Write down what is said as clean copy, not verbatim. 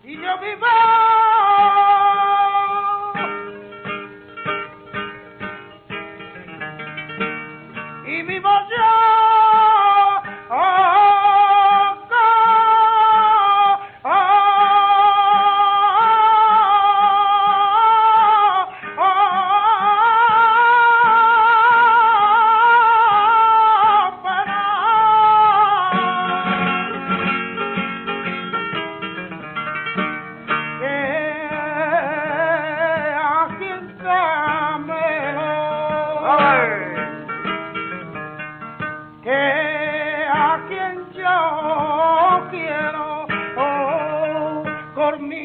y yo vivo y vivo yo. Que a quien yo quiero, oh, por mí